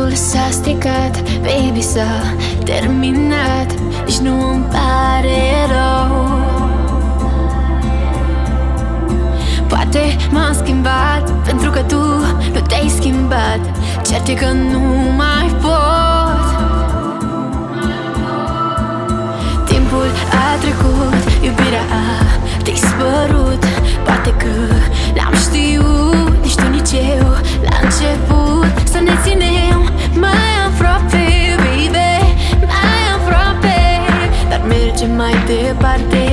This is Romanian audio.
Timpul s-a stricat, baby, s-a terminat, nici nu îmi pare rău. Poate m-am schimbat, pentru că tu nu te-ai schimbat. Cert e că nu mai pot. Timpul a trecut, iubirea a dispărut. Poate că n-am știut, nici tu, nici eu la început, să ne ținem mai aproape, baby, mai aproape. Dar mergem mai departe.